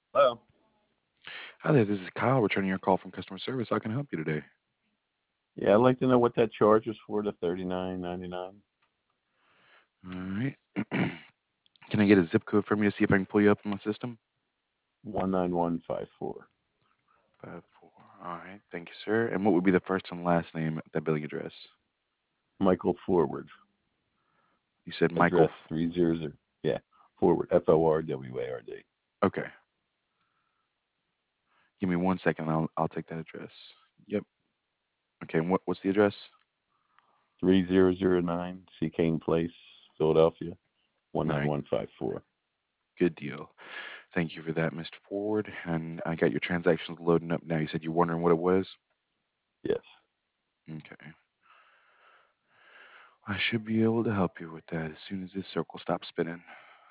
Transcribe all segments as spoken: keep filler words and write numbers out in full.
Hello. Hi there, this is Kyle returning your call from customer service. How can I help you today? Yeah, I'd like to know what that charge was for, the thirty nine ninety nine. All right. Can I get a zip code from you to see if I can pull you up in my system? One nine one five four. Five four. All right. Thank you, sir. And what would be the first and last name at that billing address? Michael Forward. You said Michael. Address F- three zero zero. Yeah, Forward. F O R W A R D. okay. Give me one second. I'll I'll take that address. Yep. Okay. And what what's the address? Three zero zero nine C Kane Place, Philadelphia. One All nine right. one five four. Good deal. Thank you for that, mister Ford. And I got your transactions loading up now. You said you're wondering what it was. Yes. Okay. I should be able to help you with that as soon as this circle stops spinning.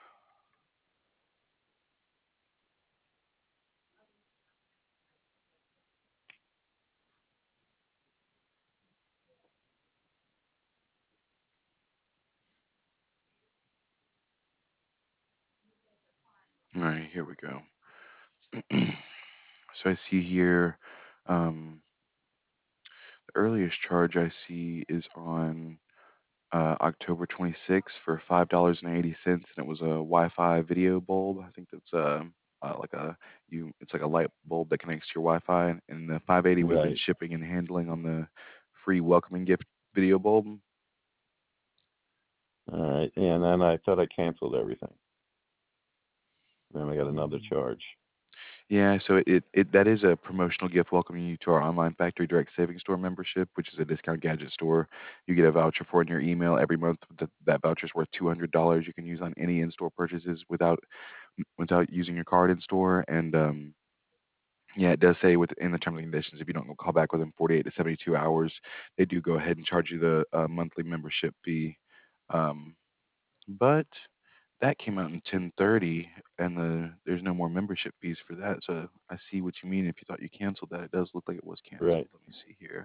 All right. Here we go. So I see here, um, the earliest charge I see is on uh, October twenty-sixth for five dollars and eighty cents, and it was a Wi-Fi video bulb. I think that's uh, uh, like a you. It's like a light bulb that connects to your Wi-Fi, and the five eighty would have been Right. shipping and handling on the free welcoming gift video bulb. All right. And then I thought I canceled everything. Then I got another charge. Yeah, so it, it, it that is a promotional gift welcoming you to our online Factory Direct Savings Store membership, which is a discount gadget store. You get a voucher for it in your email every month. That, that voucher is worth two hundred dollars. You can use on any in-store purchases without without using your card in store. And um, yeah, it does say within the terms and conditions, if you don't call back within forty-eight to seventy-two hours, they do go ahead and charge you the uh, monthly membership fee. Um, but that came out in ten thirty, and the there's no more membership fees for that. So I see what you mean. If you thought you canceled that, it does look like it was canceled. Right. Let me see here.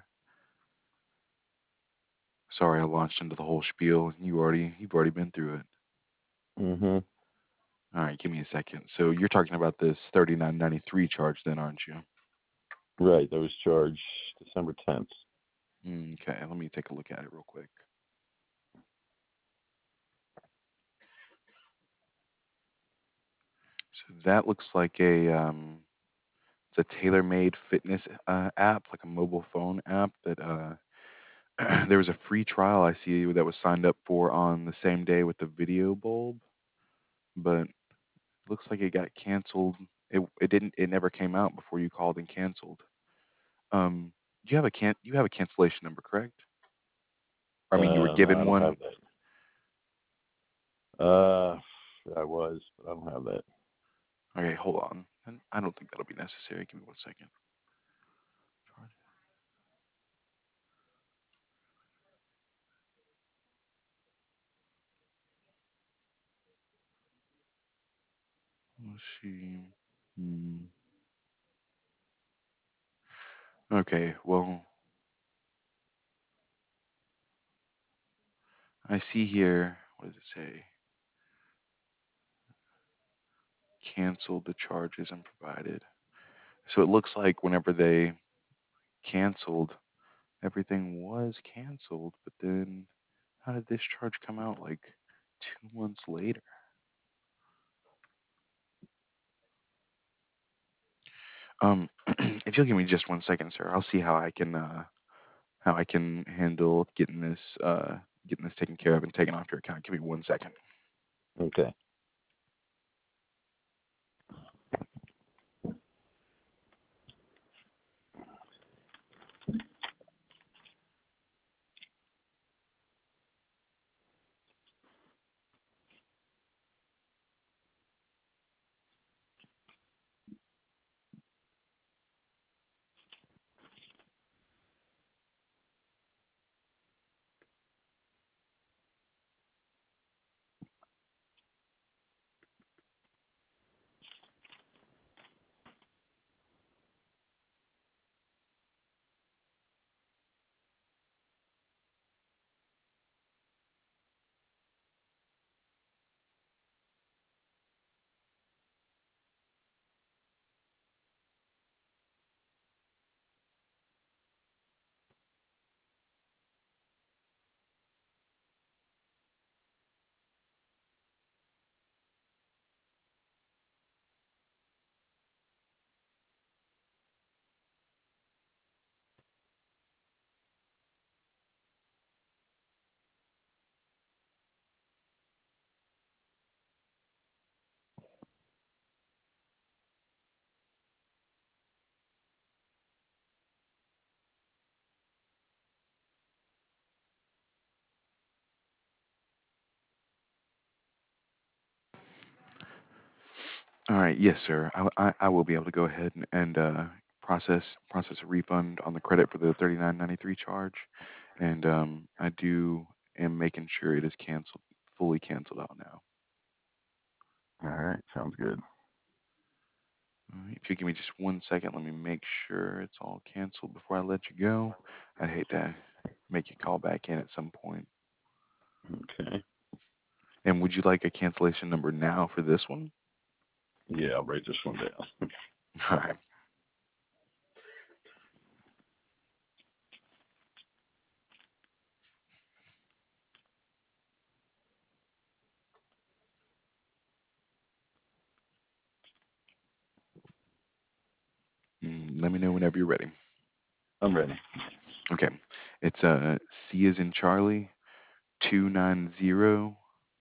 Sorry, I launched into the whole spiel. You already you've already been through it. Mm-hmm. All right, give me a second. So you're talking about this thirty-nine ninety-three charge, then, aren't you? Right. That was charged December tenth. Mm, okay, let me take a look at it real quick. So that looks like a um, it's a tailor-made fitness uh, app, like a mobile phone app that uh, there was a free trial I see that was signed up for on the same day with the video bulb, but it looks like it got canceled. It it didn't it never came out before you called and canceled. Um, you have a can you have a cancellation number, correct? I mean, you were Uh, no, I given don't one. have that. Uh, I was, but I don't have that. Okay, hold on. And I don't think that'll be necessary. Give me one second. Let's see. Hmm. Okay, well, I see here. What does it say? Canceled the charges unprovided. So it looks like whenever they canceled, everything was canceled, but then how did this charge come out like two months later? Um, if you'll give me just one second, sir, I'll see how I can uh how I can handle getting this uh getting this taken care of and taken off your account. Give me one second. Okay. All right, yes, sir. I, I, I will be able to go ahead and, and uh, process process a refund on the credit for the thirty-nine ninety-three charge, and um, I do am making sure it is canceled, fully canceled out now. All right, sounds good. All right, if you give me just one second, let me make sure it's all canceled before I let you go. I'd hate to make you call back in at some point. Okay. And would you like a cancellation number now for this one? Yeah, I'll write this one down. All right. Mm, let me know whenever you're ready. I'm ready. Okay. It's uh, C as in Charlie, two nine zero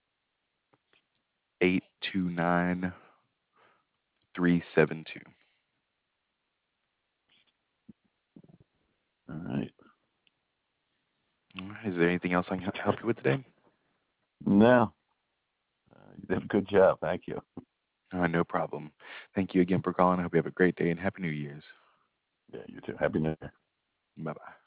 eight two nine three seven two. All right. All right. Is there anything else I can help you with today? No, uh, you did a good job. Thank you. Uh, no problem. Thank you again for calling. I hope you have a great day and Happy New Year's. Yeah, you too. Happy New Year. Bye bye.